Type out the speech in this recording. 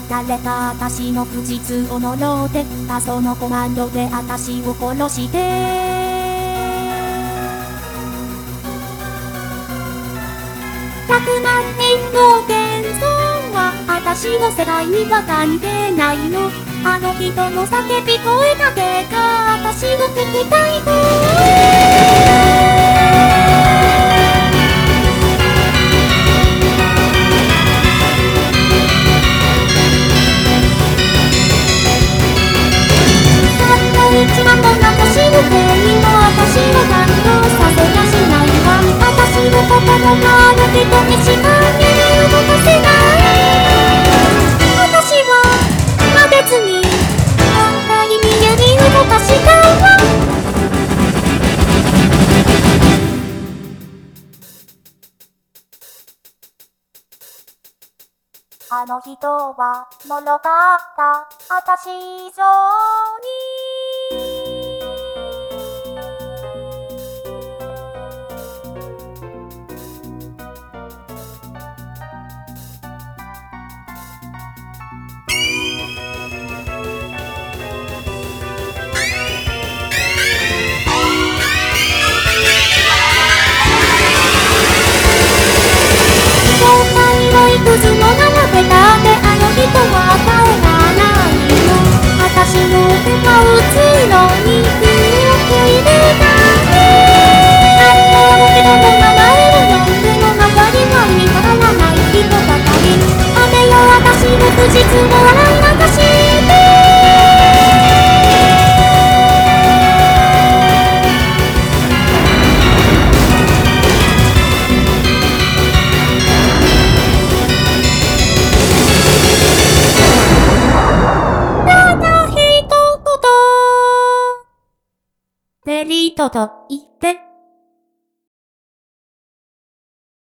誰か私の口通を呪ってた、そのコマンドで私を殺して100万人の謙遜は私の世界には関係ないの。あの人の叫び声だけが私の聞きたい一番も私の手にも私を感動させやしないわ。私の心があの人にしか見え動かせない。私は別に反対に指動かしたわ。あの人は脆かった私以上にいくつも並べたってあの人は顔がないの。私の手が打つのに気をついてない。あの人の名前を呼んでもまたりが見つからない人ばかり。雨よ私の口つを洗い流してデリートと